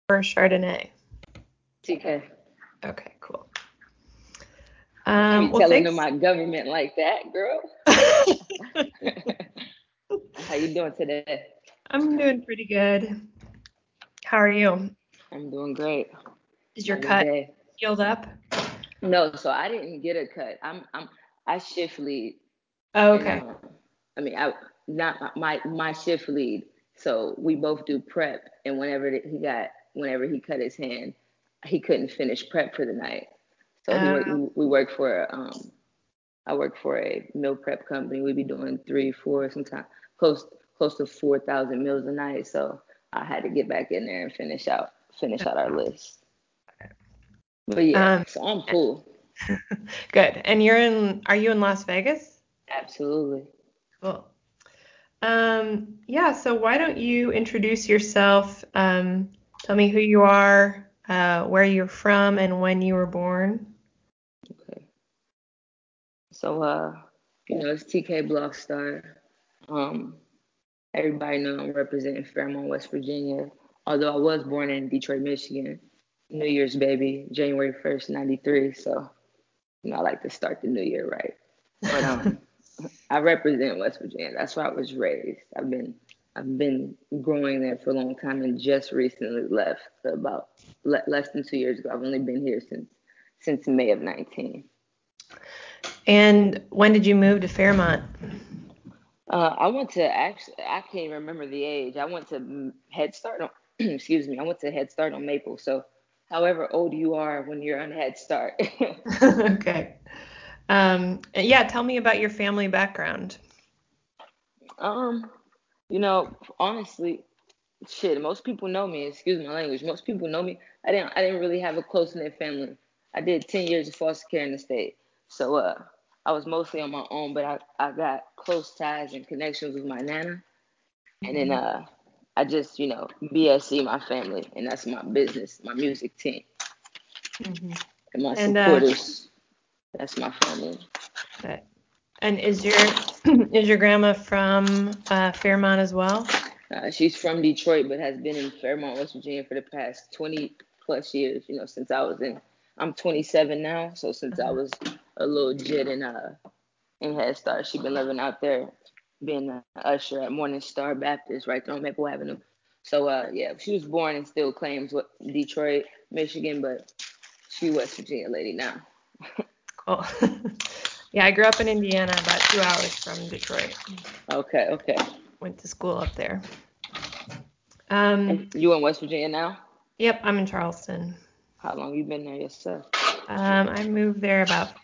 or Chardonnay? TK. Okay, cool. I be Well, telling them thanks. my government like that, girl. How you doing today? I'm doing pretty good. How are you? I'm doing great. Is your How's your cut day? healed up? No, so I didn't get a cut. I shift lead, Oh, and okay. I mean I not my shift lead. So we both do prep, and whenever he cut his hand, he couldn't finish prep for the night. So we work for I work for a meal prep company. We be doing 3, 4, sometimes close close to 4,000 meals a night. So I had to get back in there and finish out our list. But yeah, Um, so I'm full. good. And are you in Las Vegas? Absolutely. Cool. Yeah, so why don't you introduce yourself? Tell me who you are, where you're from, and when you were born. Okay. So it's TK Blockstar. Um, Everybody know I'm representing Fairmont, West Virginia. Although I was born in Detroit, Michigan. New Year's baby, January 1st, '93. So I like to start the new year right. But I represent West Virginia. That's where I was raised. I've been growing there for a long time and just recently left about less than 2 years ago. I've only been here since May of 19. And when did you move to Fairmont? I went to actually I can't even remember the age. I went to Head Start on excuse me. I went to Head Start on Maple. So however old you are when you're on Head Start. Okay. Yeah, tell me about your family background. um, honestly, shit, most people know me. Excuse my language. Most people know me. I didn't really have a close knit family. I did 10 years of foster care in the state, so I was mostly on my own. But I got close ties and connections with my nana, and then Mhm. I just BSC my family, and that's my business, my music team, Mhm. and my And supporters. That's my family. uh, and is your is your grandma from Fairmont as well? She's from Detroit, but has been in Fairmont, West Virginia for the past 20 plus years. Since I'm 27 now, so since I Uh-huh. was a little jit in Head Start, she's been living out there, being an usher at Morning Star Baptist right there on Maple Avenue. So yeah, she was born and still claims what Detroit, Michigan, but she West Virginia lady now. Cool. Yeah, I grew up in Indiana, about 2 hours from Detroit. Okay, okay. Went to school up there. And Um, you in West Virginia now? yep, I'm in Charleston. How long you been there yourself? I moved there about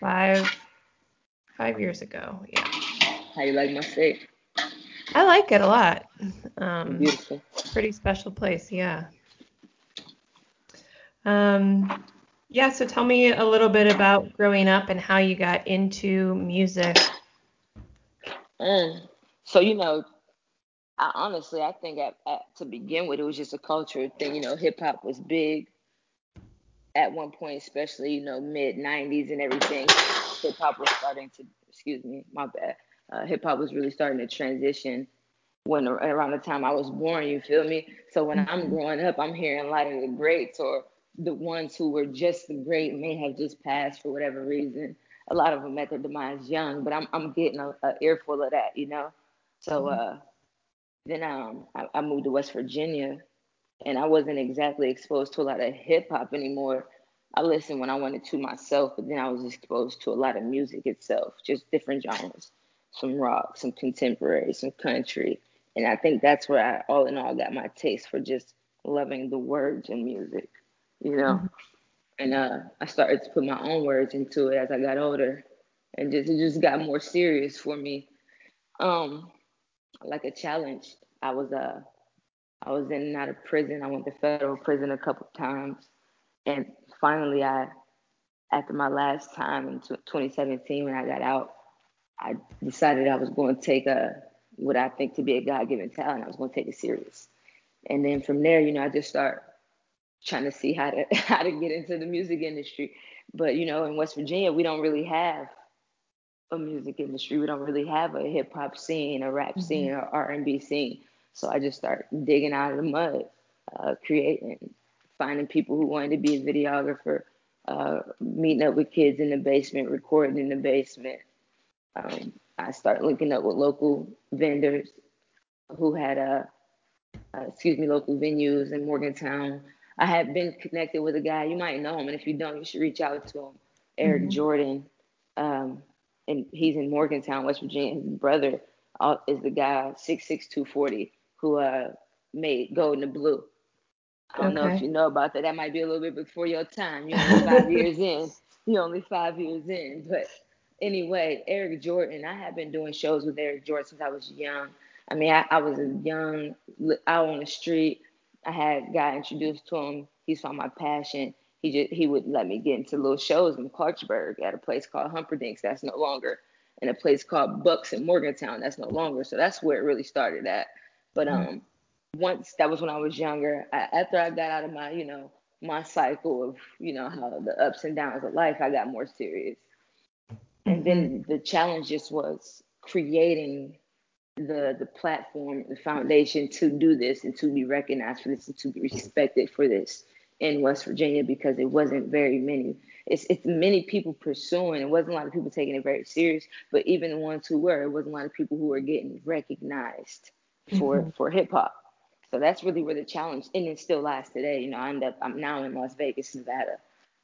five years ago. Yeah, How you like my state? I like it a lot. Um, Beautiful. pretty special place. Yeah. Um, yeah. So tell me a little bit about growing up and how you got into music. Mm. So I think to begin with, it was just a culture thing. Hip hop was big at one point, especially mid '90s and everything. Hip hop was starting to, excuse me, my bad. Hip hop was really starting to transition when around the time I was born. You feel me? So when I'm Mhm. growing up, I'm hearing a lot of the greats or the ones who were just the great may have just passed for whatever reason. A lot of them met their demise young, but I'm getting a earful of that. So then I moved to West Virginia, and I wasn't exactly exposed to a lot of hip hop anymore. I listened when I wanted to myself, but then I was exposed to a lot of music itself, just different genres, some rock, some contemporary, some country, and I think that's where all in all, got my taste for just loving the words in music, you know. Mhm. And I started to put my own words into it as I got older, and it just got more serious for me. Um, like a challenge. I was uh I was in and out of prison. I went to federal prison a couple of times, and finally, after my last time in 2017 when I got out, I decided I was going to take what I think to be a God-given talent. I was going to take it serious, and then from there, I just start trying to see how to how to get into the music industry. But in West Virginia, we don't really have a music industry. We don't really have a hip hop scene, a rap scene, Mhm. or R&B scene. So I just start digging out of the mud, creating. finding people who wanted to be a videographer, meeting up with kids in the basement, recording in the basement. I started linking up with local vendors who had local venues in Morgantown. I had been connected with a guy, you might know him, and if you don't, you should reach out to him, Eric Jordan. And he's in Morgantown, West Virginia. His brother is the guy, 66240, who made Gold and Blue. I don't know if you know about that. That might be a little bit before your time. You're only 5 years in. You're only 5 years in. But anyway, Eric Jordan, I have been doing shows with Eric Jordan since I was young. I mean, I was a young, out on the street. I had got introduced to him. He saw my passion. He would let me get into little shows in Clarksburg at a place called Humperdinck's that's no longer, and a place called Bucks in Morgantown that's no longer. So that's where it really started at. But once that was when I was younger. After I got out of my, my cycle of, how the ups and downs of life, I got more serious. And then the challenge just was creating the platform, the foundation to do this and to be recognized for this and to be respected for this in West Virginia, because it wasn't very many. It's many people pursuing. It wasn't a lot of people taking it very serious, but even the ones who were, it wasn't a lot of people who were getting recognized for hip hop. So that's really where the challenge, and it still lies today. I'm now in Las Vegas, Nevada.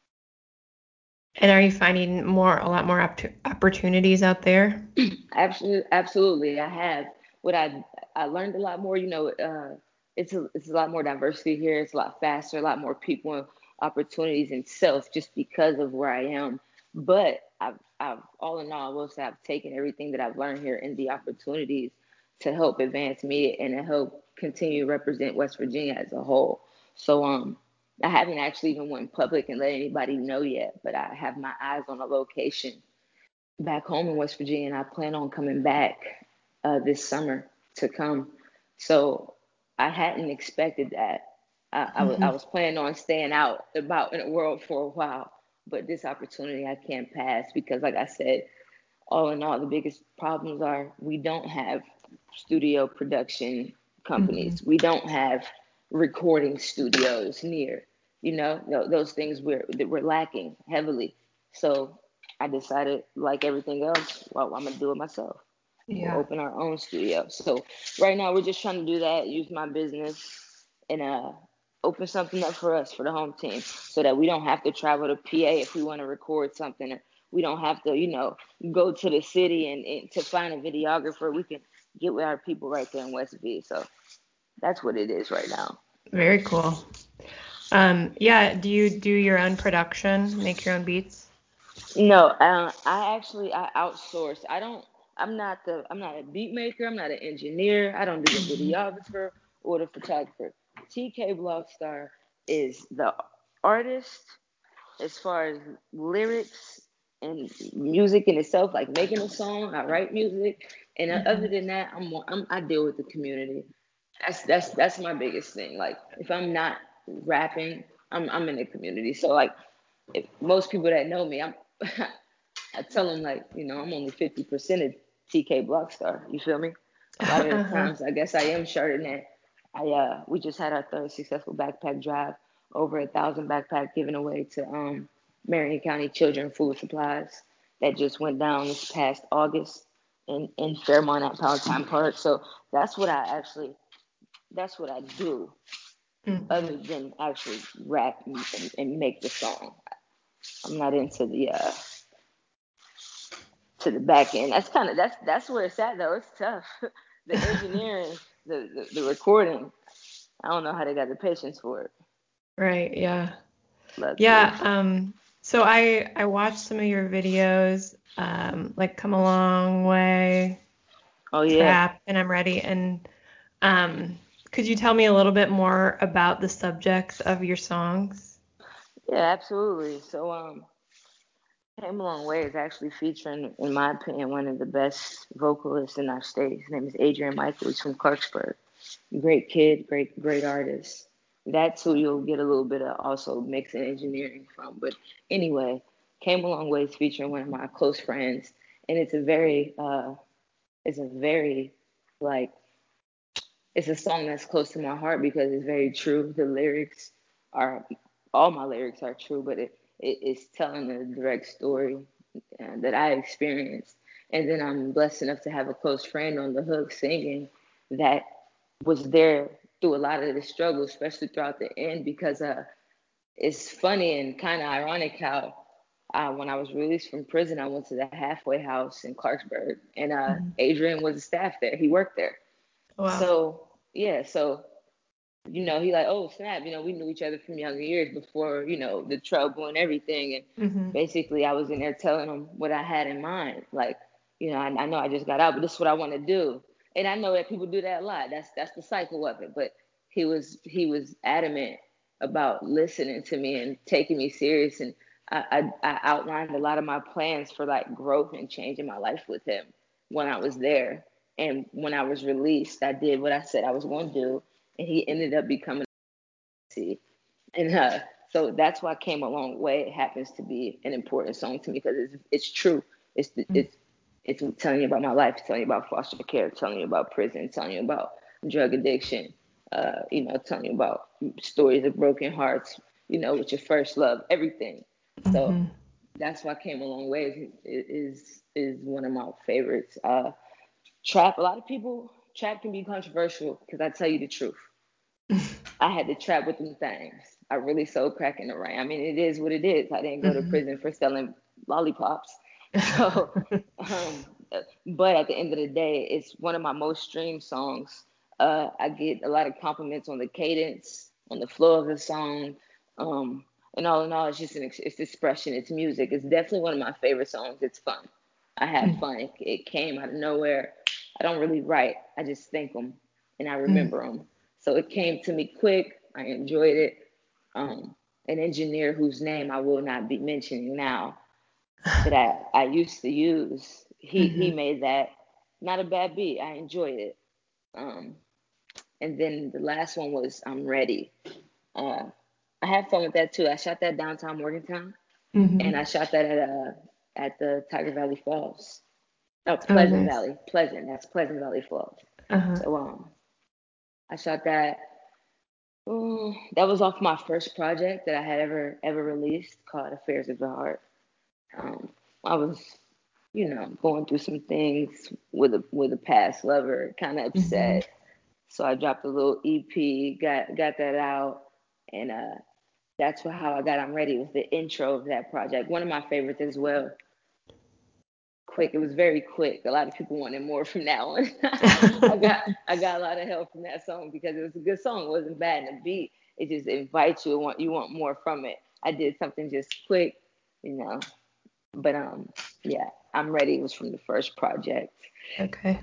And are you finding a lot more opportunities out there? Absolutely. I have. I learned a lot more. It's a lot more diversity here. It's a lot faster, a lot more people and opportunities in self, just because of where I am. But I've all in all, I will say I've taken everything that I've learned here and the opportunities to help advance me and to help continue to represent West Virginia as a whole. So I haven't actually even went public and let anybody know yet, but I have my eyes on a location back home in West Virginia, and I plan on coming back this summer to come. So I hadn't expected that. I was planning on staying out about in the world for a while, but this opportunity I can't pass because, like I said, all in all, the biggest problems are we don't have studio production companies. We don't have recording studios near. Those things we're lacking heavily. So I decided, like everything else, well, I'm gonna do it myself. We'll open our own studio. So right now we're just trying to do that, use my business, and open something up for us, for the home team, so that we don't have to travel to PA if we want to record something. Or we don't have to, go to the city and to find a videographer. We can get with our people right there in West V. So that's what it is right now. Very cool. Do you do your own production, make your own beats? No, I outsource. I'm not a beat maker. I'm not an engineer. I don't do the videographer or the photographer. TK Blockstar is the artist as far as lyrics and music in itself, like making a song. I write music, and other than that, I deal with the community. That's my biggest thing. Like if I'm not rapping, I'm in the community. So like if most people that know me, I tell them like, I'm only 50% of TK Blockstar. You feel me? A lot of the times, I guess I am Chardonnay. We just had our third successful backpack drive, over 1,000 backpacks given away to Marion County Children Food Supplies. That just went down this past August in Fairmont at Palatine Park. So that's what I do, other than actually rap and make the song. I'm not into the to the back end. That's where it's at though. It's tough. The engineering, the recording. I don't know how they got the patience for it. Right. Yeah. So I watched some of your videos, like Come a Long Way, Trap, and I'm Ready. And could you tell me a little bit more about the subjects of your songs? Yeah, absolutely. So Came a Long Way is actually featuring, in my opinion, one of the best vocalists in our state. His name is Adrian Michael. He's from Clarksburg. Great kid, great artist. That's who you'll get a little bit of also mixing engineering from. But anyway, Came a Long Way is featuring one of my close friends, and it's a very like, it's a song that's close to my heart because it's very true. The lyrics are all my lyrics are true, but it's telling a direct story that I experienced. And then I'm blessed enough to have a close friend on the hook singing that was there through a lot of the struggle, especially throughout the end, because it's funny and kind of ironic how when I was released from prison, I went to the halfway house in Clarksburg, and Adrian was a staff there. He worked there. Wow. So yeah, so he like, oh snap, we knew each other from younger years before, the trouble and everything. And basically I was in there telling him what I had in mind. Like, I know I just got out, but this is what I want to do. And I know that people do that a lot. That's the cycle of it. But he was adamant about listening to me and taking me serious. And I outlined a lot of my plans for like growth and changing my life with him when I was there. And when I was released, I did what I said I was going to do. And he ended up becoming and so that's why I Came a Long Way. It happens to be an important song to me because it's true. It's telling you about my life, it's telling you about foster care, telling you about prison, telling you about drug addiction, telling you about stories of broken hearts, with your first love, everything. So that's why Came a Long Way is one of my favorites. Trap, a lot of people, trap can be controversial because I tell you the truth. I had to trap with them things. I really sold crack in the rain. I mean, it is what it is. I didn't go to prison for selling lollipops. So, but at the end of the day, it's one of my most streamed songs. I get a lot of compliments on the cadence, on the flow of the song. And all in all, it's just it's expression. It's music. It's definitely one of my favorite songs. It's fun. I have fun. It came out of nowhere. I don't really write. I just think them and I remember them. So it came to me quick. I enjoyed it. An engineer whose name I will not be mentioning now, that I used to use, he made that not a bad beat. I enjoyed it. And then the last one was I'm Ready. I had fun with that too. I shot that downtown Morgantown, and I shot that at the Tiger Valley Falls. Oh, Pleasant Valley. Pleasant. That's Pleasant Valley Falls. So I shot that. That was off my first project that I had ever released, called Affairs of the Heart. I was, going through some things with a past lover, kind of upset. So I dropped a little EP, got that out, and that's how I got I'm Ready, with the intro of that project. One of my favorites as well. Quick, it was very quick. A lot of people wanted more from that one. I got a lot of help from that song because it was a good song. It wasn't bad in the beat. It just invites you. You want more from it. I did something just quick, But yeah, I'm Ready was from the first project. Okay.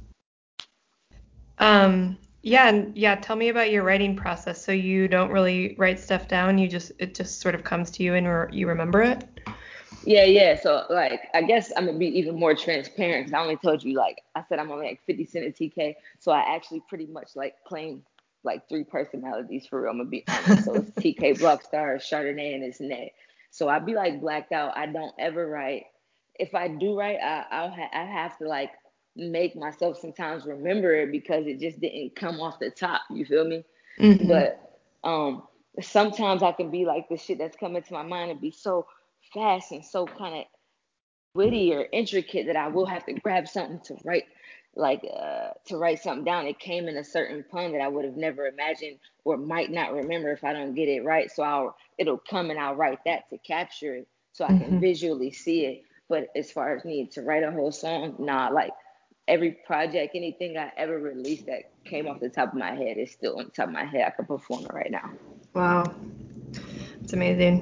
Yeah. Tell me about your writing process. So you don't really write stuff down. It just sort of comes to you and you remember it. Yeah. So like, I guess I'm gonna be even more transparent because I only told you, like I said, I'm only like 50 Cent and TK. So I actually pretty much like claim like 3 personalities for real. I'm gonna be honest. So it's TK, Blockstar, Chardonnay, and it's Ned. So I'd be like blacked out. I don't ever write. If I do write, I have to like make myself sometimes remember it because it just didn't come off the top. You feel me? But sometimes I can be like, the shit that's coming to my mind and be so fast and so kind of witty or intricate that I will have to grab something to write, to write something down. It came in a certain pun that I would have never imagined or might not remember if I don't get it right. So it'll come and I'll write that to capture it so I can visually see it. But as far as needing to write a whole song, nah, like every project, anything I ever released that came off the top of my head is still on the top of my head. I could perform it right now. Wow. It's amazing.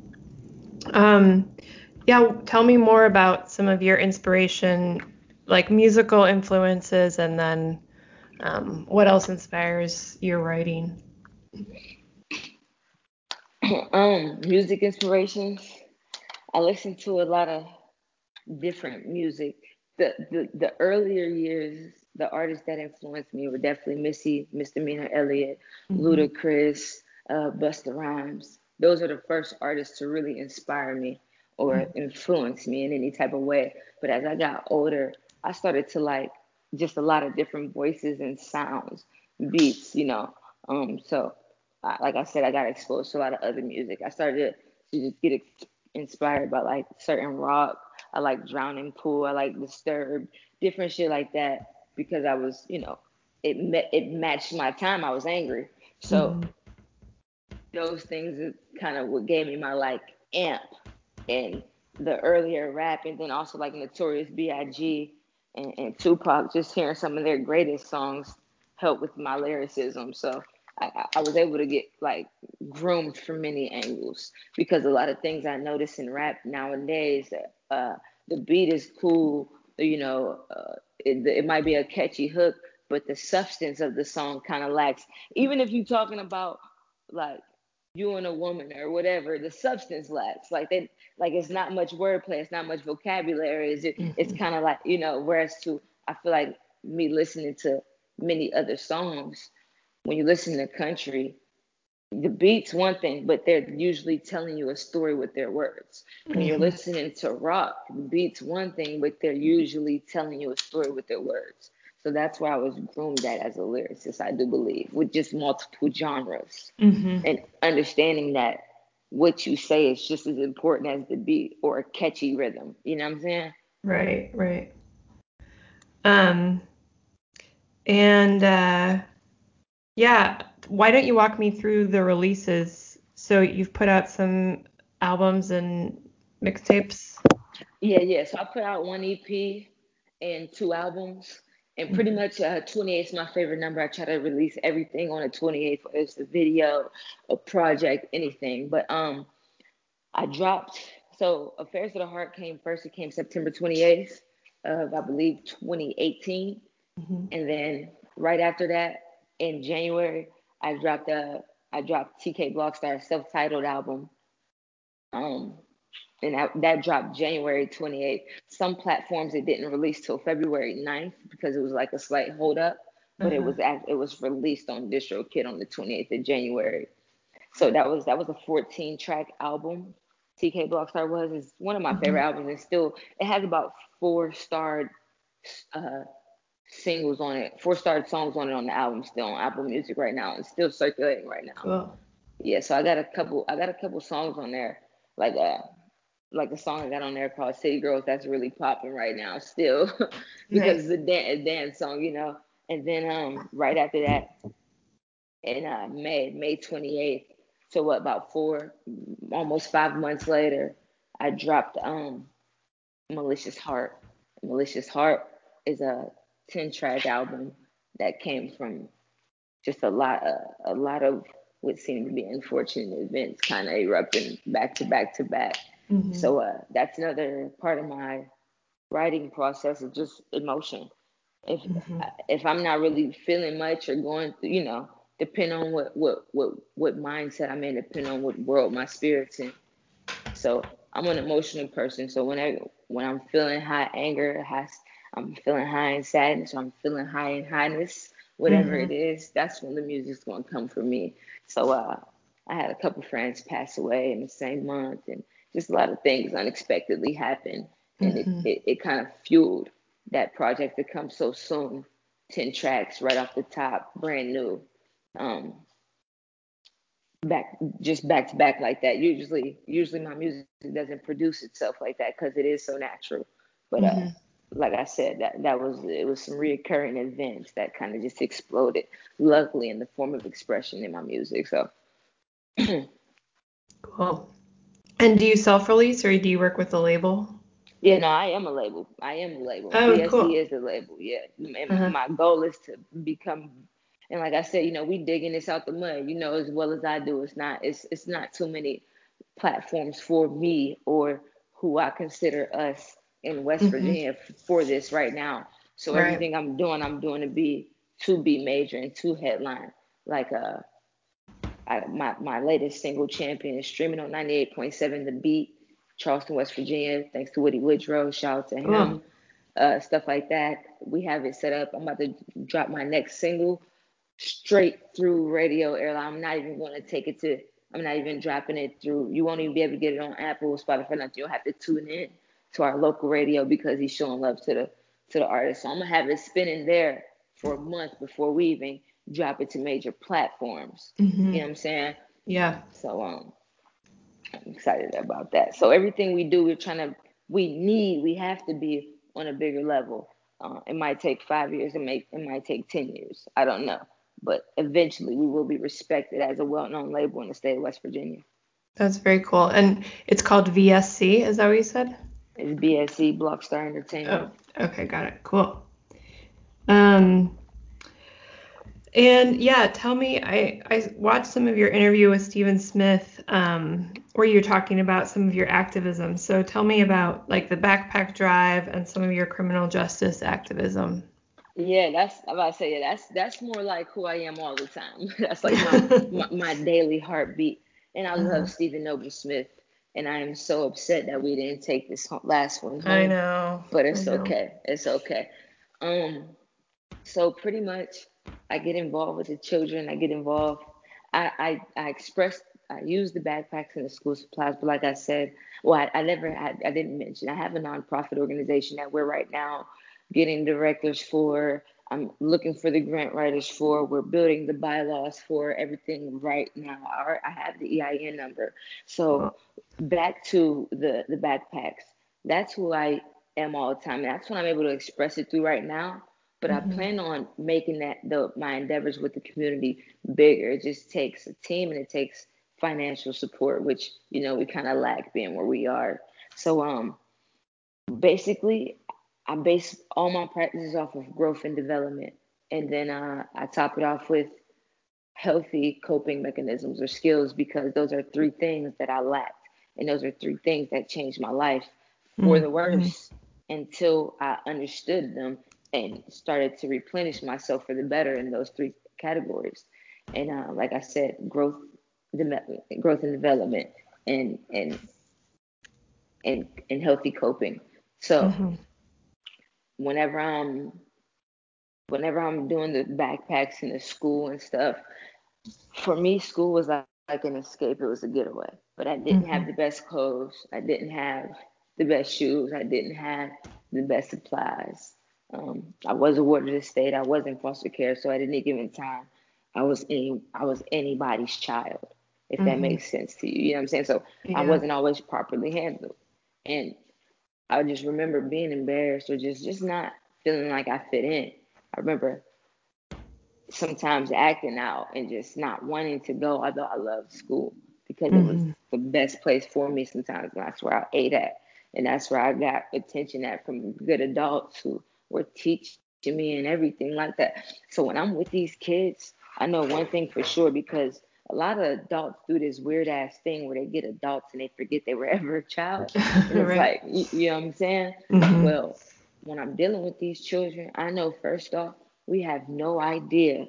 Yeah, tell me more about some of your inspiration, like musical influences, and then what else inspires your writing? Music inspirations. I listen to a lot of different music. The earlier years, the artists that influenced me were definitely Missy, Misdemeanor Elliott, Ludacris, Busta Rhymes. Those are the first artists to really inspire me or influence me in any type of way. But as I got older, I started to like just a lot of different voices and sounds, beats, So like I said, I got exposed to a lot of other music. I started to just get inspired by like certain rock. I like Drowning Pool. I like Disturbed, different shit like that because I was, it matched my time. I was angry, so those things is kind of what gave me my like amp and the earlier rap, and then also like Notorious B.I.G. and Tupac. Just hearing some of their greatest songs helped with my lyricism. So I was able to get like groomed from many angles because a lot of things I notice in rap nowadays, the beat is cool, it might be a catchy hook, but the substance of the song kind of lacks. Even if you're talking about like you and a woman or whatever, the substance lacks. Like it's not much wordplay, it's not much vocabulary. It's kind of like whereas I feel like me listening to many other songs, when you listen to country, the beat's one thing, but they're usually telling you a story with their words. When you're listening to rock, the beat's one thing, but they're usually telling you a story with their words. So that's why I was groomed at as a lyricist, I do believe, with just multiple genres and understanding that what you say is just as important as the beat or a catchy rhythm. You know what I'm saying? Right, right. And yeah, why don't you walk me through the releases? So you've put out some albums and mixtapes? Yeah. So I put out one EP and 2 albums. And pretty much 28 is my favorite number. I try to release everything on the 28th, whether it's a video, a project, anything. But I dropped, so Affairs of the Heart came first. It came September 28th of, I believe, 2018. And then right after that, in January, I dropped TK Blockstar self-titled album. And that dropped January 28th. Some platforms it didn't release till February 9th because it was like a slight hold up, but it was released on DistroKid on the 28th of January. So that was a 14-track album. TK Blockstar was is one of my favorite albums, and still it has about 4-starred singles on it, 4-starred songs on it on the album, still on Apple Music right now, and still circulating right now. Cool. Yeah, so I got a couple songs on there, like a song I got on there called City Girls that's really popping right now still because it's a dance song, And then right after that, in May 28th, so what, about almost 5 months later, I dropped Malicious Heart. Malicious Heart is a 10-track album that came from just a lot of what seemed to be unfortunate events kind of erupting back to back to back. So that's another part of my writing process is just emotion. If I'm not really feeling much or going through, depend on what mindset I'm in, depend on what world my spirit's in. So I'm an emotional person. So when I'm feeling high anger, I'm feeling high in sadness, I'm feeling high in highness, whatever it is, that's when the music's gonna come for me. So I had a couple friends pass away in the same month, and just a lot of things unexpectedly happened, and it kind of fueled that project to come so soon. 10 tracks right off the top, brand new. Back to back like that. Usually my music doesn't produce itself like that because it is so natural. But like I said, it was some reoccurring events that kind of just exploded, luckily in the form of expression in my music. So cool. And do you self-release or do you work with a label? Yeah, no, I am a label. Oh, BSD cool. Is a label. Yeah, and my goal is to become. And like I said, we digging this out the mud, as well as I do. It's not too many platforms for me or who I consider us in West Virginia for this right now. So everything I'm doing to be major and to headline. Like my latest single, Champion, is streaming on 98.7 The Beat, Charleston, West Virginia. Thanks to Woody Woodrow. Shout out to him. Stuff like that. We have it set up. I'm about to drop my next single straight through radio airline. I'm not even dropping it through. You won't even be able to get it on Apple, Spotify, nothing. You'll have to tune in to our local radio because he's showing love to the artist. So I'm gonna have it spinning there for a month before we even drop it to major platforms. Mm-hmm. You know what I'm saying? Yeah. So I'm excited about that. So everything we do, we have to be on a bigger level. It might take 5 years, it might take 10 years. I don't know. But eventually we will be respected as a well-known label in the state of West Virginia. That's very cool. And it's called VSC, is that what you said? It's BSC, Blockstar Entertainment. Oh, okay, got it. Cool. And yeah, tell me, I watched some of your interview with Stephen Smith, where you're talking about some of your activism. So tell me about like the backpack drive and some of your criminal justice activism. Yeah, that's more like who I am all the time. That's like my daily heartbeat. And I love Stephen Noble Smith, and I am so upset that we didn't take this last one home. I know, but it's okay. It's okay. So pretty much, I get involved with the children. I get involved. I use the backpacks and the school supplies, but like I said, I didn't mention, I have a nonprofit organization that we're right now getting directors for. I'm looking for the grant writers for. We're building the bylaws for everything right now. I have the EIN number. So back to the backpacks. That's who I am all the time. That's what I'm able to express it through right now. But I plan on making my endeavors with the community bigger. It just takes a team and it takes financial support, which, we kind of lack being where we are. So basically, I base all my practices off of growth and development. And then I top it off with healthy coping mechanisms or skills, because those are 3 things that I lacked. And those are 3 things that changed my life for the worse until I understood them and started to replenish myself for the better in those 3 categories. And like I said, growth and development, and healthy coping. So whenever I'm doing the backpacks and the school and stuff, for me, school was like an escape. It was a getaway. But I didn't have the best clothes. I didn't have the best shoes. I didn't have the best supplies. I was a ward of the state. I was in foster care. So at any given time, I was anybody's child, if that makes sense to you. You know what I'm saying? So I wasn't always properly handled. And I just remember being embarrassed or just not feeling like I fit in. I remember sometimes acting out and just not wanting to go, although I loved school, because it was the best place for me sometimes. And that's where I ate at. And that's where I got attention at from good adults who were teaching me and everything like that. So when I'm with these kids, I know one thing for sure, because a lot of adults do this weird ass thing where they get adults and they forget they were ever a child. And it's like, you know what I'm saying? Well, when I'm dealing with these children, I know first off, we have no idea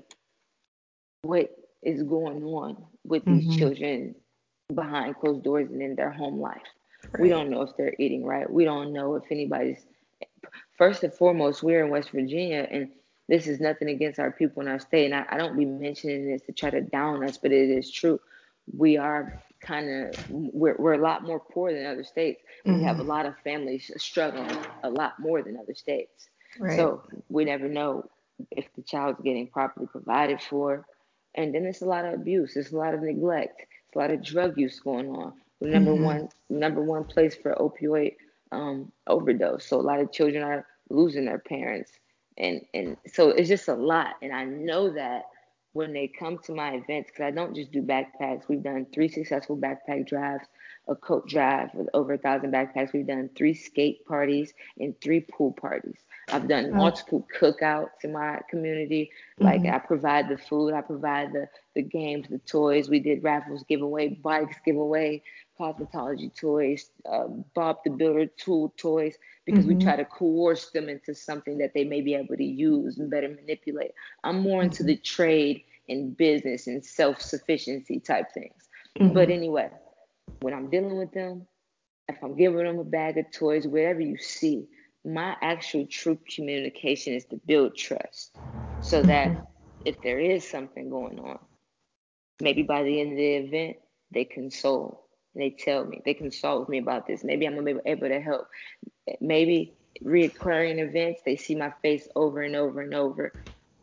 what is going on with these children behind closed doors and in their home life. We don't know if they're eating right. We don't know if anybody's. First and foremost, we're in West Virginia, and this is nothing against our people in our state. And I don't be mentioning this to try to down us, but it is true. We are we're a lot more poor than other states. We have a lot of families struggling a lot more than other states. So we never know if the child's getting properly provided for. And then it's a lot of abuse. It's a lot of neglect. It's a lot of drug use going on. The number one place for opioid overdose. So a lot of children are losing their parents. And so it's just a lot. And I know that when they come to my events, because I don't just do backpacks. We've done 3 successful backpack drives, a coat drive with over 1,000 backpacks. We've done 3 skate parties and 3 pool parties. I've done multiple cookouts in my community. Like I provide the food, I provide the games, the toys. We did raffles, giveaway bikes, giveaway cosmetology toys, Bob the Builder tool toys, because we try to coerce them into something that they may be able to use and better manipulate. I'm more into the trade and business and self-sufficiency type things. But anyway, when I'm dealing with them, if I'm giving them a bag of toys, whatever you see, my actual true communication is to build trust, so that if there is something going on, maybe by the end of the event, they console. And they tell me, they consult with me about this. Maybe I'm going to be able to help. Maybe reoccurring events, they see my face over and over and over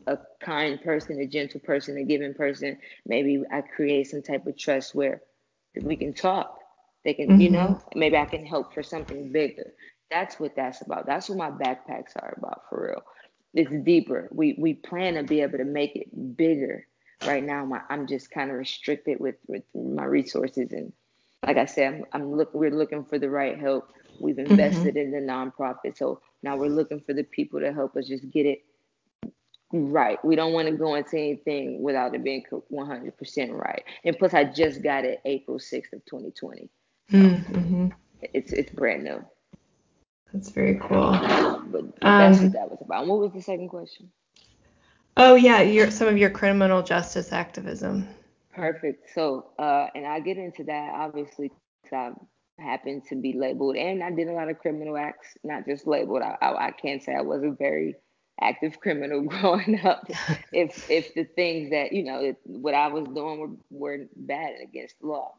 a kind person, a gentle person, a giving person, maybe I create some type of trust where we can talk. They can, maybe I can help for something bigger. That's what that's about. That's what my backpacks are about, for real. It's deeper. We plan to be able to make it bigger. Right now, I'm just kind of restricted with my resources, and like I said, we're looking for the right help. We've invested in the nonprofit, so now we're looking for the people to help us just get it right. We don't want to go into anything without it being 100% right. And plus, I just got it April 6th of 2020. So it's brand new. That's very cool. But that's what that was about. And what was the second question? Oh yeah, some of your criminal justice activism. Perfect. So, and I get into that obviously because I happen to be labeled, and I did a lot of criminal acts, not just labeled. I can't say I was a very active criminal growing up. if the things that what I was doing were bad and against the law.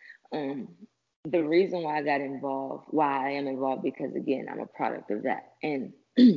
The reason why I got involved, why I am involved, because again, I'm a product of that. And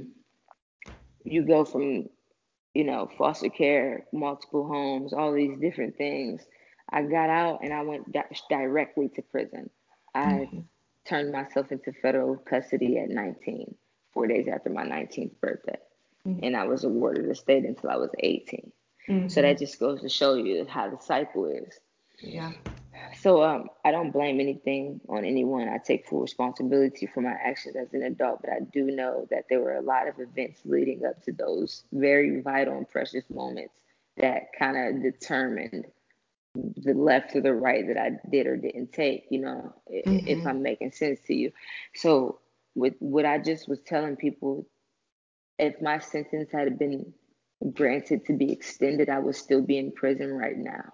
you go from foster care, multiple homes, all these different things. I got out and I went directly to prison. I turned myself into federal custody at 19, 4 days after my 19th birthday. And I was awarded a state until I was 18. So that just goes to show you how the cycle is. Yeah. So I don't blame anything on anyone. I take full responsibility for my actions as an adult, but I do know that there were a lot of events leading up to those very vital and precious moments that kind of determined the left or the right that I did or didn't take, if I'm making sense to you. So with what I just was telling people, if my sentence had been granted to be extended, I would still be in prison right now.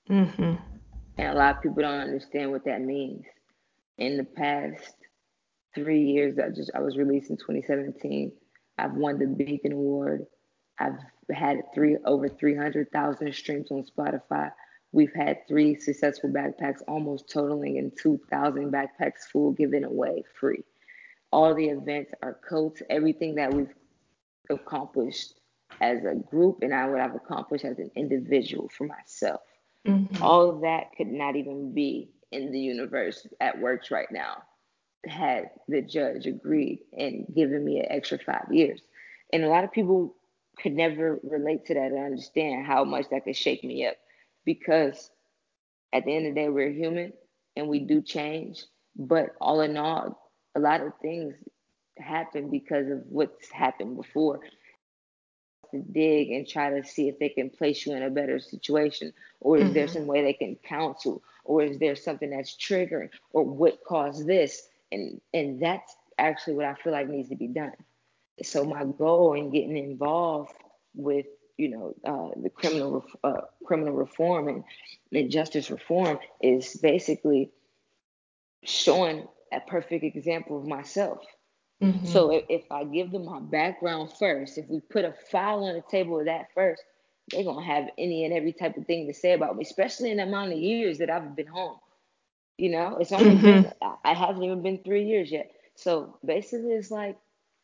And a lot of people don't understand what that means. In the past 3 years, I was released in 2017. I've won the Beacon Award. I've had over 300,000 streams on Spotify. We've had 3 successful backpacks, almost totaling in 2,000 backpacks full, given away free. All the events, our coats, everything that we've accomplished as a group, and what I've accomplished as an individual for myself. All of that could not even be in the universe at Works right now had the judge agreed and given me an extra 5 years. And a lot of people could never relate to that and understand how much that could shake me up, because at the end of the day, we're human and we do change. But all in all, a lot of things happen because of what's happened before. To dig and try to see if they can place you in a better situation, or is there some way they can counsel, or is there something that's triggering, or what caused this, and that's actually what I feel like needs to be done. So my goal in getting involved with the criminal reform and justice reform is basically showing a perfect example of myself. So if I give them my background first, if we put a file on the table of that first, they're going to have any and every type of thing to say about me, especially in the amount of years that I've been home. It's only been, I haven't even been 3 years yet. So basically it's like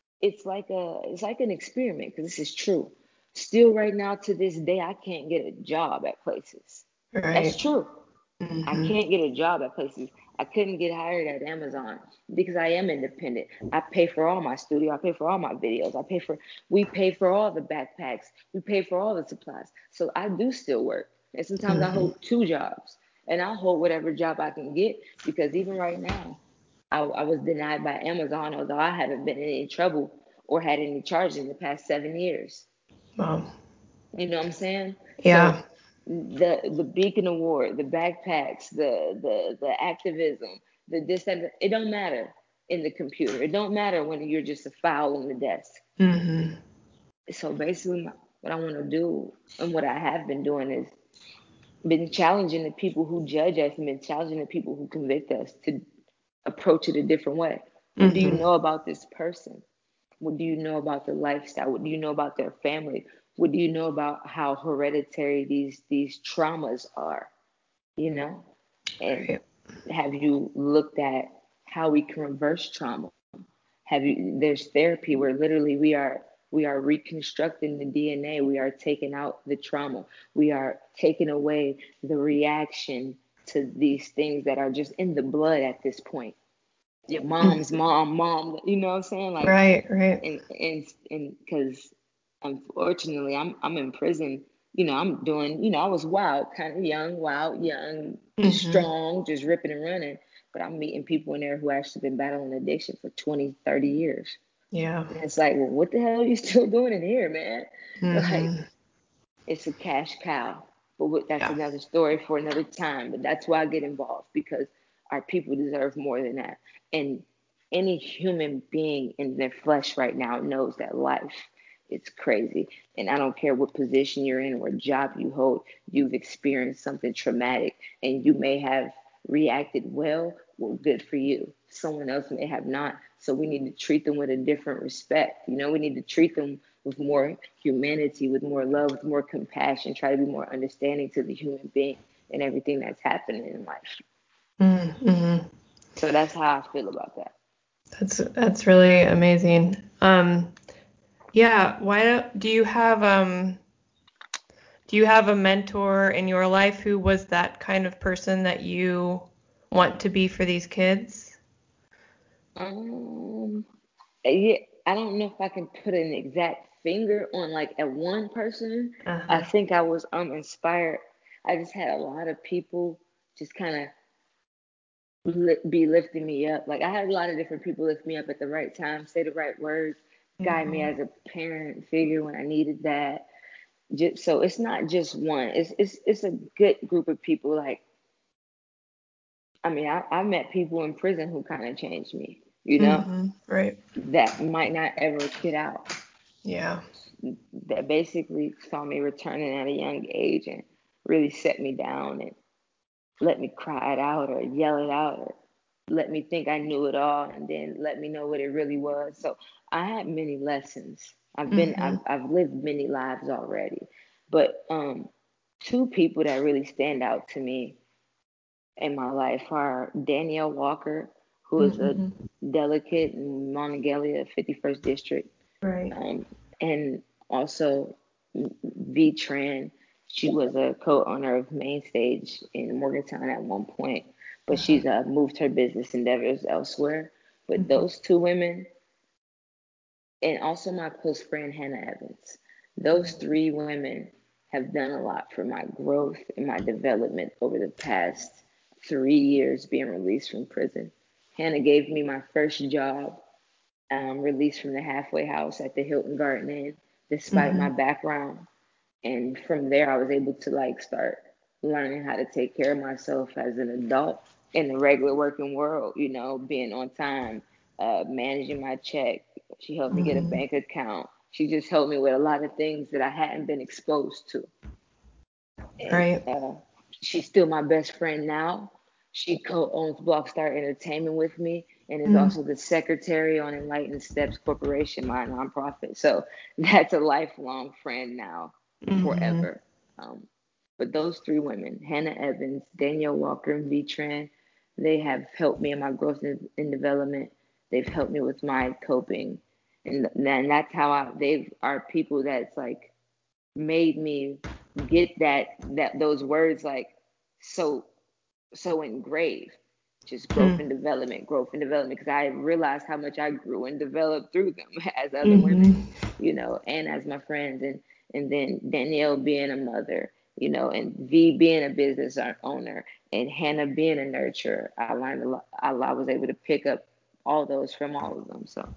an experiment, because this is true. Still right now to this day, I can't get a job at places. Right. That's true. I can't get a job at places. I couldn't get hired at Amazon because I am independent. I pay for all my studio. I pay for all my videos. We pay for all the backpacks. We pay for all the supplies. So I do still work. And sometimes I hold 2 jobs, and I'll hold whatever job I can get, because even right now, I was denied by Amazon, although I haven't been in any trouble or had any charges in the past 7 years. Wow. You know what I'm saying? Yeah. So, the Beacon Award, the backpacks, the activism, it don't matter in the computer. It don't matter when you're just a file on the desk. So basically, what I want to do and what I have been doing is been challenging the people who judge us and been challenging the people who convict us to approach it a different way. What do you know about this person? What do you know about their lifestyle? What do you know about their family? What do you know about how hereditary these traumas are? And have you looked at how we can reverse trauma? There's therapy where literally we are We are reconstructing the DNA. We are taking out the trauma. We are taking away the reaction to these things that are just in the blood at this point. Your mom's mom, you know what I'm saying? Like, right. And because unfortunately I'm in prison, I'm doing, I was wild, kind of young, strong, just ripping and running. But I'm meeting people in there who actually been battling addiction for 20, 30 years. Yeah. And it's like, well, what the hell are you still doing in here, man? Like, it's a cash cow. But that's another story for another time. But that's why I get involved, because our people deserve more than that. And any human being in their flesh right now knows that life is crazy. And I don't care what position you're in or what job you hold, you've experienced something traumatic and you may have reacted well, good for you. Someone else may have not. So we need to treat them with a different respect. We need to treat them with more humanity, with more love, with more compassion, try to be more understanding to the human being and everything that's happening in life. Mm-hmm. So that's how I feel about that. That's really amazing. Yeah. Do you have a mentor in your life who was that kind of person that you want to be for these kids? Yeah, I don't know if I can put an exact finger on like at one person. I think I was inspired. I just had a lot of people just kind of be lifting me up. Like, I had a lot of different people lift me up at the right time, say the right words, guide me as a parent figure when I needed that. So it's not just one. It's a good group of people. Like, I mean, I met people in prison who kind of changed me. Right. That might not ever get out. Yeah. That basically saw me returning at a young age and really set me down and let me cry it out or yell it out or let me think I knew it all and then let me know what it really was. So I had many lessons. I've lived many lives already. But two people that really stand out to me in my life are Danielle Walker, who is a delegate in Monongalia, 51st District. Right. And also V Tran. She was a co-owner of Mainstage in Morgantown at one point, but she's moved her business endeavors elsewhere. But those two women, and also my close friend Hannah Evans, those three women have done a lot for my growth and my development over the past 3 years being released from prison. Hannah gave me my first job, released from the halfway house at the Hilton Garden Inn, despite my background. And from there, I was able to start learning how to take care of myself as an adult in the regular working world, being on time, managing my check. She helped me get a bank account. She just helped me with a lot of things that I hadn't been exposed to. And, right. She's still my best friend now. She co-owns Blockstar Entertainment with me and is also the secretary on Enlightened Steps Corporation, my nonprofit. So that's a lifelong friend now, forever. But those three women, Hannah Evans, Danielle Walker, and V Tran, they have helped me in my growth and development. They've helped me with my coping. And that's how they are people that's made me get those words so engraved, just growth and development, because I realized how much I grew and developed through them as other women, and as my friends, and then Danielle being a mother, and V being a business owner, and Hannah being a nurturer. I learned a lot. I was able to pick up all those from all of them. So.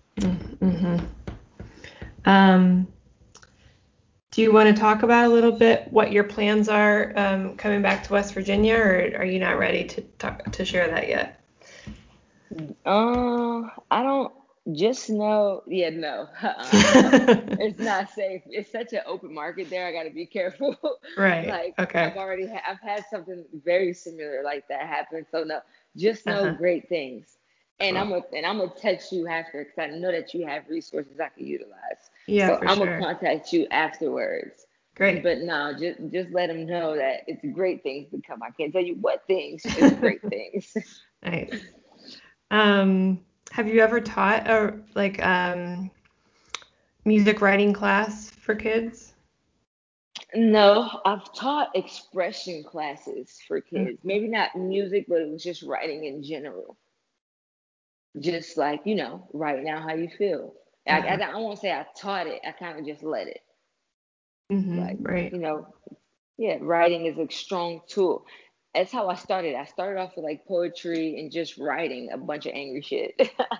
Do you want to talk about a little bit what your plans are coming back to West Virginia, or are you not ready to share that yet? I don't just know. Yeah, no. It's not safe. It's such an open market there. I got to be careful. Right. Okay. I've had something very similar like that happen. So no, just know great things. And I'm gonna text you after because I know that you have resources I can utilize. Yeah, so for I'm sure. gonna contact you afterwards. Great. But no, just let them know that it's great things to come. I can't tell you what things, just great things. Nice. Have you ever taught music writing class for kids? No, I've taught expression classes for kids. Maybe not music, but it was just writing in general. Just like, write down how you feel. I won't say I taught it. I kind of just let it. Like, right. Yeah, writing is a strong tool. That's how I started. I started off with like poetry and just writing a bunch of angry shit.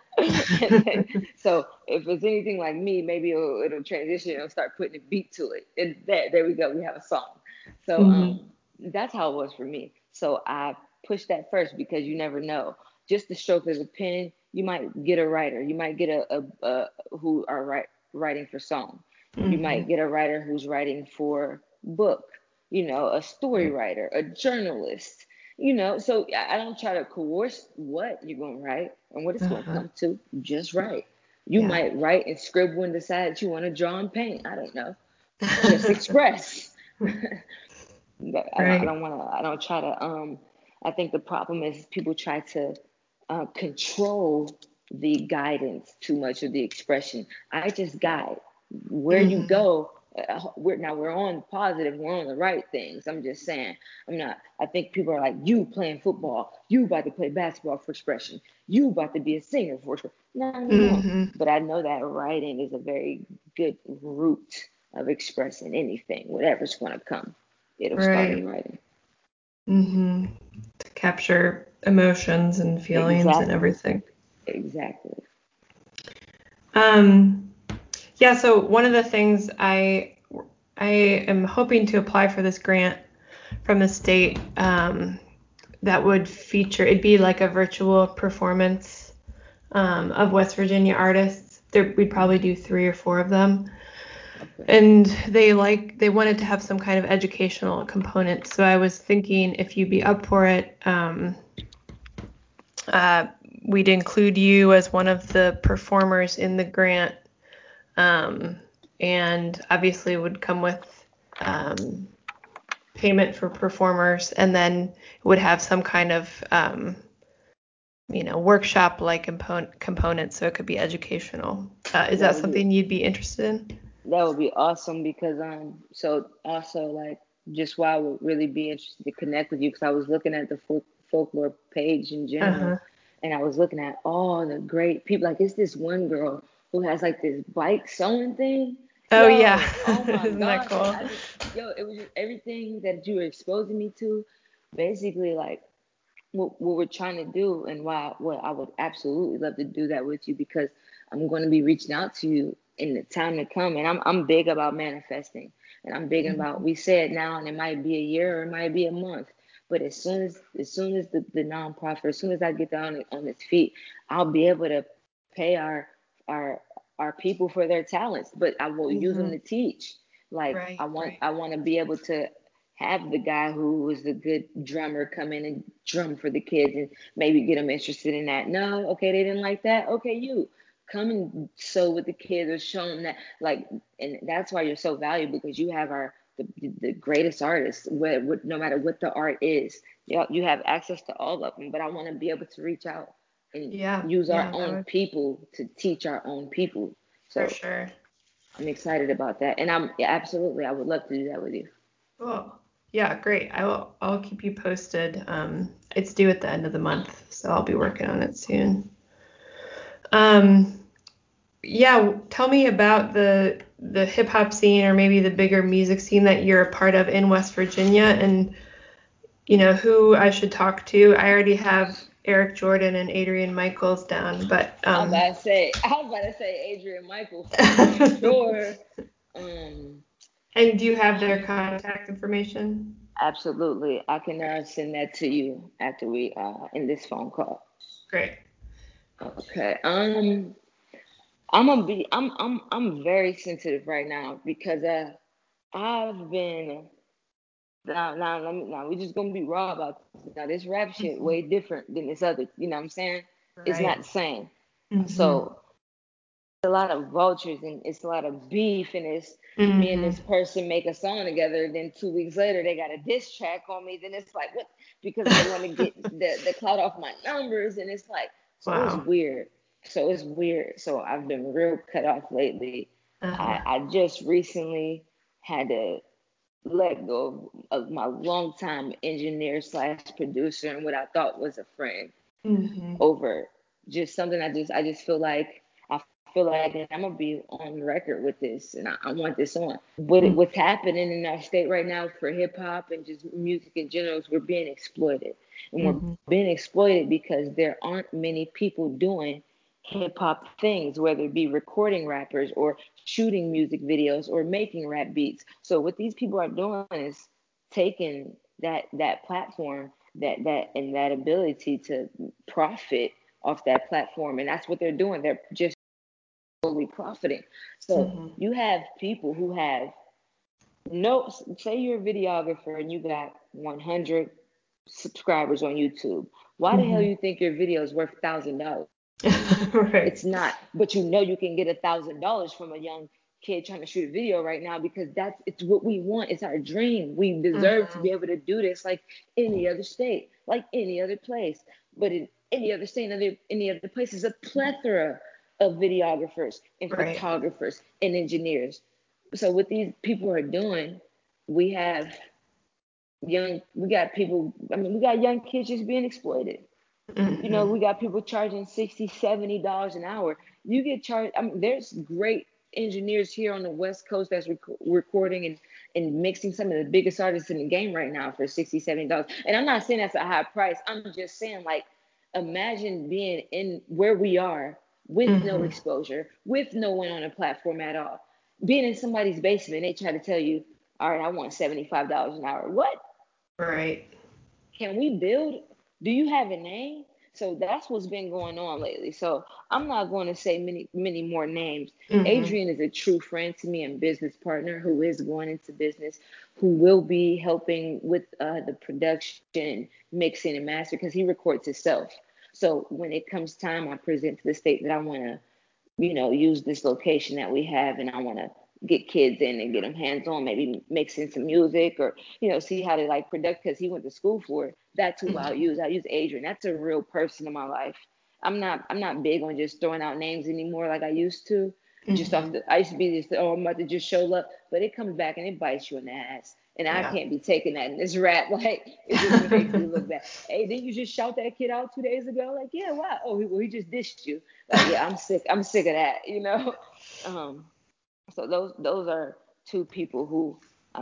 So if it's anything like me, maybe it'll transition and start putting a beat to it. And there we go. We have a song. So that's how it was for me. So I pushed that first because you never know. Just the stroke of a pen, you might get a writer. You might get a who are writing for song. You might get a writer who's writing for book. A story writer, a journalist, so I don't try to coerce what you're going to write and what it's going to come to. Just write. You might write and scribble and decide that you want to draw and paint. I don't know. Just express. I don't try to, I think the problem is people try to control the guidance too much of the expression. I just guide. Where you go, we're on positive, we're on the right things. I'm just saying, I think people are like, you playing football, you about to play basketball for expression, you about to be a singer for expression. No. But I know that writing is a very good route of expressing anything, whatever's going to come. It'll start in writing. To capture emotions and feelings and everything. Exactly. Yeah, so one of the things I am hoping to apply for this grant from the state that would feature, it'd be like a virtual performance of West Virginia artists. We'd probably do 3 or 4 of them. Okay. And they wanted to have some kind of educational component. So I was thinking if you'd be up for it, we'd include you as one of the performers in the grant. And obviously would come with payment for performers, and then would have some kind of workshop like component, so it could be educational. Is that something you'd be interested in? That would be awesome because so also like just why I would really be interested to connect with you, because I was looking at the folklore page in general, and I was looking at all the great people. Like it's this one girl who has like this bike sewing thing. Oh yeah. Oh my Isn't gosh. that cool? It was just everything that you were exposing me to, basically like what we're trying to do, and what I would absolutely love to do that with you, because I'm going to be reaching out to you in the time to come. And I'm big about manifesting, and I'm big about, we say it now and it might be a year or it might be a month, but as soon as the nonprofit, as soon as I get down on its feet, I'll be able to pay our people for their talents, but I will use them to teach. Like I want to be able to have the guy who was a good drummer come in and drum for the kids and maybe get them interested in that. No, okay, they didn't like that. Okay, you come and sew with the kids or show them that, like, and that's why you're so valuable, because you have the greatest artists, no matter what the art is. You have access to all of them, but I want to be able to reach out and use our own people to teach our own people. So for sure. I'm excited about that, and absolutely, I would love to do that with you. Cool. Yeah, great. I'll keep you posted. It's due at the end of the month, so I'll be working on it soon. Yeah, tell me about the hip hop scene, or maybe the bigger music scene that you're a part of in West Virginia, and who I should talk to. I already have Eric Jordan and Adrian Michaels down, but I was about to say Adrian Michaels for sure. And do you have their contact information? Absolutely. I can send that to you after we in this phone call. Great. Okay. I'm very sensitive right now because I've been now we just gonna be raw about this. Now this rap shit way different than this other, you know what I'm saying? Right. It's not the same. So a lot of vultures and it's a lot of beef, and it's me and this person make a song together, then 2 weeks later they got a diss track on me, then it's like, what? Because they want to get the clout off my numbers, and it's like, so It's weird. So I've been real cut off lately. I just recently had to let go of my longtime engineer / producer and what I thought was a friend over just something I just feel like and I'm gonna be on record with this, and I want this on. What's happening in our state right now for hip hop and just music in general is we're being exploited, and we're being exploited because there aren't many people doing hip hop things, whether it be recording rappers or shooting music videos or making rap beats. So what these people are doing is taking that platform, that ability to profit off that platform, and that's what they're doing. They're just solely profiting. So you have people who have say you're a videographer and you got 100 subscribers on YouTube. Why the hell you think your video is worth $1,000? Right. It's not, but you can get $1,000 from a young kid trying to shoot a video right now because it's what we want. It's our dream. We deserve to be able to do this like any other state, like any other place. But in any other state, any other place, there's a plethora of videographers and photographers and engineers. So what these people are doing, we got young kids just being exploited. We got people charging $60, $70 an hour. You get charged. There's great engineers here on the West Coast that's recording and mixing some of the biggest artists in the game right now for $60, $70. And I'm not saying that's a high price. I'm just saying, like, imagine being in where we are with no exposure, with no one on a platform at all. Being in somebody's basement, they try to tell you, all right, I want $75 an hour. What? Right. Can we build? Do you have a name? So that's what's been going on lately. So I'm not going to say many more names. Adrian is a true friend to me and business partner who is going into business, who will be helping with the production, mixing, and master because he records himself. So when it comes time, I present to the state that I want to, use this location that we have, and I want to get kids in and get them hands-on, maybe mixing some music or, see how they like product because he went to school for it. That's who I'll use. I'll use Adrian. That's a real person in my life. I'm not big on just throwing out names anymore like I used to. I used to be this, I'm about to just show up, but it comes back and it bites you in the ass. And I can't be taking that in this rap. Like, it just makes me look bad. Hey, didn't you just shout that kid out 2 days ago? Like, yeah, why? Oh, he just dissed you. Like, yeah, I'm sick of that, So those are two people who,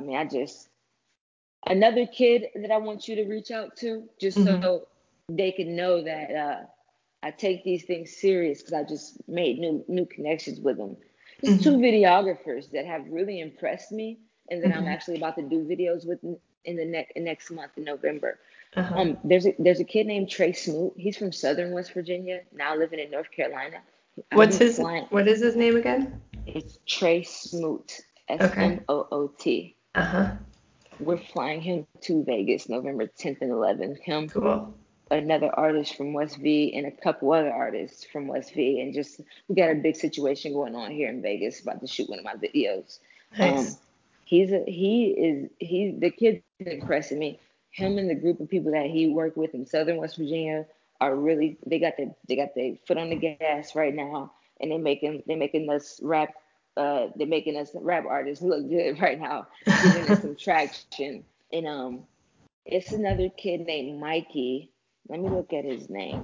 another kid that I want you to reach out to, just so they can know that I take these things serious because I just made new connections with them. Just two videographers that have really impressed me and that I'm actually about to do videos with in the next month in November. There's a kid named Trey Smoot. He's from Southern West Virginia, now living in North Carolina. What is his name again? It's Trey Smoot, Smoot. We're flying him to Vegas November 10th and 11th. Cool. Another artist from West V and a couple other artists from West V, and just we got a big situation going on here in Vegas about to shoot one of my videos. Nice. The kid's impressing me. Him and the group of people that he worked with in Southern West Virginia are really they got their foot on the gas right now, and they're making us rap artists look good right now, giving us some traction. And it's another kid named Mikey. Let me look at his name.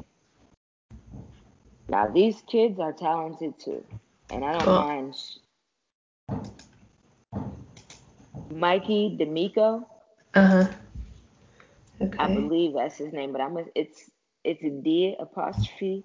Now these kids are talented too, and I don't mind. Mikey D'Amico. Okay. I believe that's his name, but it's a D''AMICO.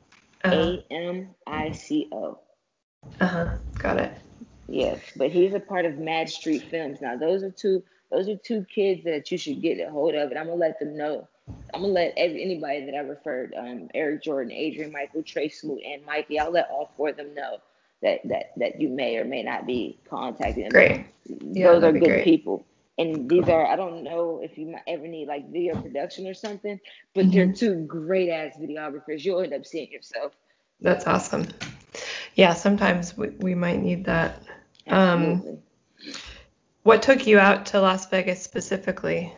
Got it. Yes, but he's a part of Mad Street Films. Now those are two kids that you should get a hold of, and I'm gonna let them know. I'm gonna let anybody that I referred, Eric Jordan, Adrian Michael, Trey Smoot, and Mikey. I'll let all four of them know that you may or may not be contacting them. Great. Those are good people. And these are, I don't know if you might ever need like video production or something, but they're two great ass videographers. You'll end up seeing yourself. That's awesome. Yeah, sometimes we might need that. Absolutely. What took you out to Las Vegas specifically?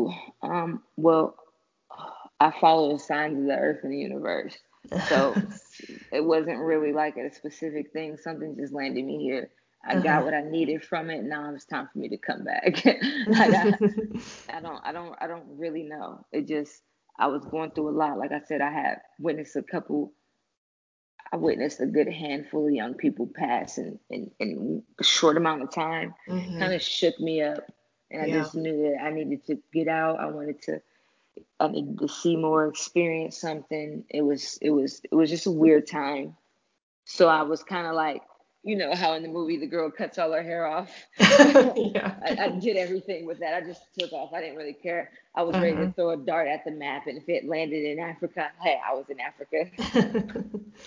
Well, I follow the signs of the earth and the universe. So it wasn't really like a specific thing. Something just landed me here. I got what I needed from it. Now it's time for me to come back. Like I don't really know. It just, I was going through a lot. Like I said, I witnessed a good handful of young people pass in a short amount of time. Kind of shook me up, and I just knew that I needed to get out. I needed to see more, experience something. It was just a weird time. So I was kind of like, you know how in the movie the girl cuts all her hair off. I did everything with that. I just took off. I didn't really care. I was ready to throw a dart at the map, and if it landed in Africa, hey, I was in Africa.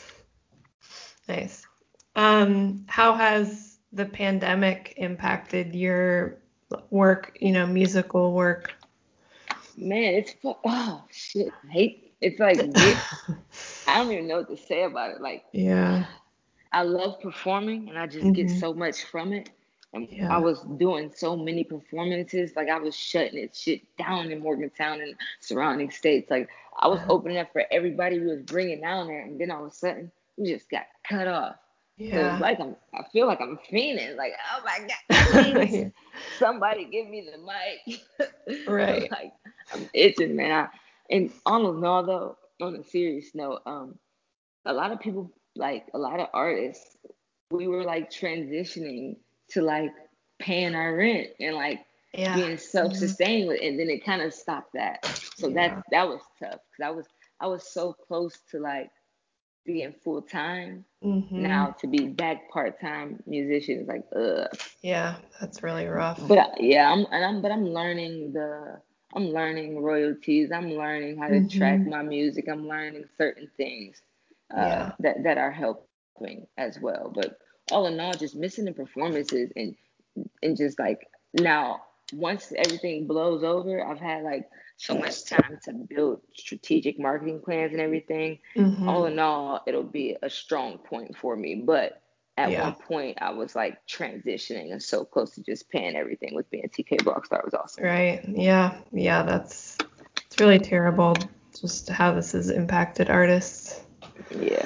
Nice. How has the pandemic impacted your work, musical work? Man, oh shit. It's like I don't even know what to say about it. Like, I love performing, and I just get so much from it. And I was doing so many performances. Like, I was shutting it shit down in Morgantown and surrounding states. Like, I was opening up for everybody we was bringing down there, and then all of a sudden, we just got cut off. So it's like I feel like I'm fiending. Like, oh my God, somebody give me the mic. Right. Like, I'm itching, man. And all in all, though, on a serious note, a lot of people, like a lot of artists, we were like transitioning to like paying our rent and like being self-sustained with, and then it kind of stopped that. So that was tough, because I was so close to like being full time. Now to be back part-time musician is like, ugh. Yeah, that's really rough. But I'm learning royalties. I'm learning how to track my music. I'm learning certain things that are helping as well. But all in all, just missing the performances, and just like, now, once everything blows over, I've had like so much time to build strategic marketing plans and everything. All in all, it'll be a strong point for me. But at one point, I was like transitioning and so close to just paying everything with being TK Rockstar was awesome. Right. Yeah. It's really terrible just how this has impacted artists. Yeah.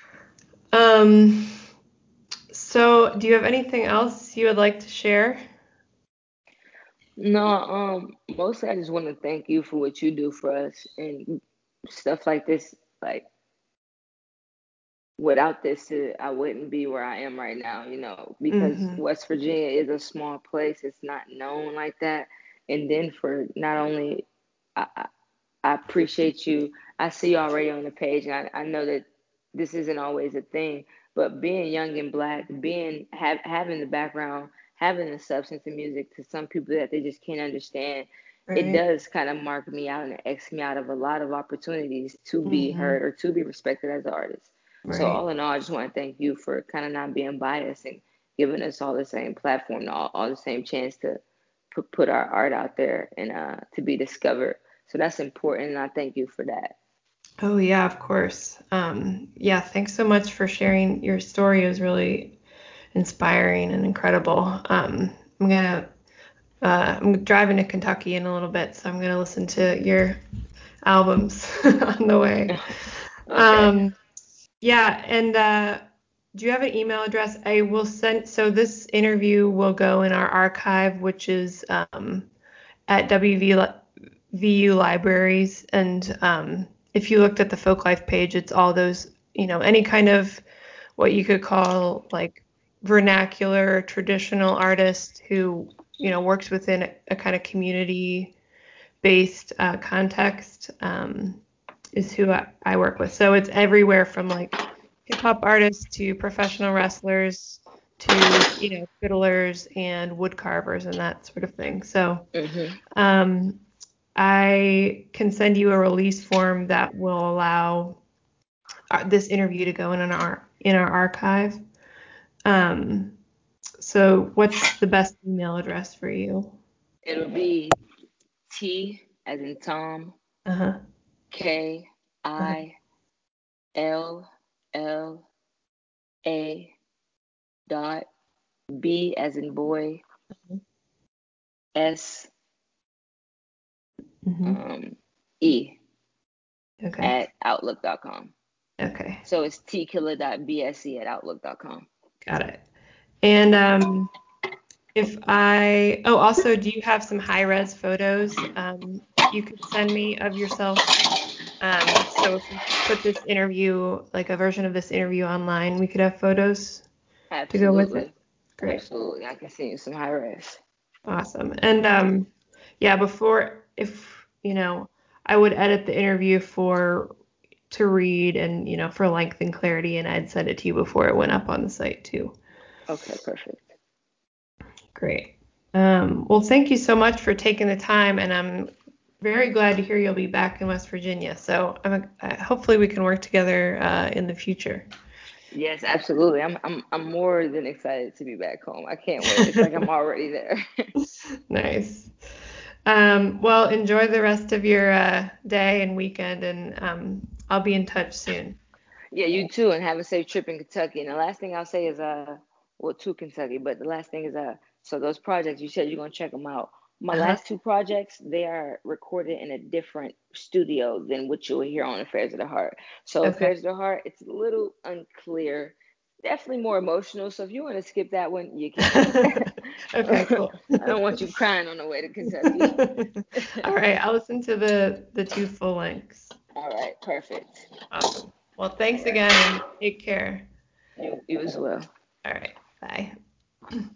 So do you have anything else you would like to share? No, mostly I just want to thank you for what you do for us, and stuff like this. Like, without this, I wouldn't be where I am right now, because West Virginia is a small place. It's not known like that. And then for not only, I appreciate you. I see you already on the page, and I know that this isn't always a thing, but being young and black, having the background, having the substance in music to some people that they just can't understand, it does kind of mark me out and X me out of a lot of opportunities to be heard or to be respected as an artist. So all in all, I just want to thank you for kind of not being biased and giving us all the same platform, all the same chance to put our art out there and to be discovered. So that's important, and I thank you for that. Oh, yeah, of course. Thanks so much for sharing your story. It was really inspiring and incredible. I'm driving to Kentucky in a little bit, so I'm going to listen to your albums on the way. Okay. And do you have an email address? I will send, so this interview will go in our archive, which is at WVU Libraries. And if you looked at the Folklife page, it's all those, any kind of what you could call like vernacular traditional artist who, works within a kind of community-based context is who I work with. So it's everywhere from like hip hop artists to professional wrestlers to, fiddlers and wood carvers and that sort of thing. So I can send you a release form that will allow this interview to go in our archive. So what's the best email address for you? It'll be T as in Tom, KILLA.B as in boy, S E at outlook.com. Okay. So it's tkiller.bsc@outlook.com. Got it. And also, do you have some high-res photos you could send me of yourself? So if we put this interview, like a version of this interview online, we could have photos to go with it. Great. Absolutely. I can send you some high-res. Awesome. And I would edit the interview to read and for length and clarity, and I'd send it to you before it went up on the site too. Okay, perfect. Great. Well, thank you so much for taking the time, and I'm very glad to hear you'll be back in West Virginia. So hopefully we can work together in the future. Yes, absolutely. I'm more than excited to be back home. I can't wait. It's like I'm already there. Nice. Well, enjoy the rest of your day and weekend, and I'll be in touch soon. Yeah, you too, and have a safe trip in Kentucky. And the last thing I'll say is, to Kentucky, but the last thing is, so those projects, you said you're going to check them out. My last two projects, they are recorded in a different studio than what you will hear on Affairs of the Heart. So Affairs of the Heart, it's a little unclear, definitely more emotional. So if you want to skip that one, you can. Okay, cool. I don't want you crying on the way to Kentucky. All right, I'll listen to the two full lengths. All right, perfect. Awesome. Well, thanks again, and take care. You as well. All right, bye.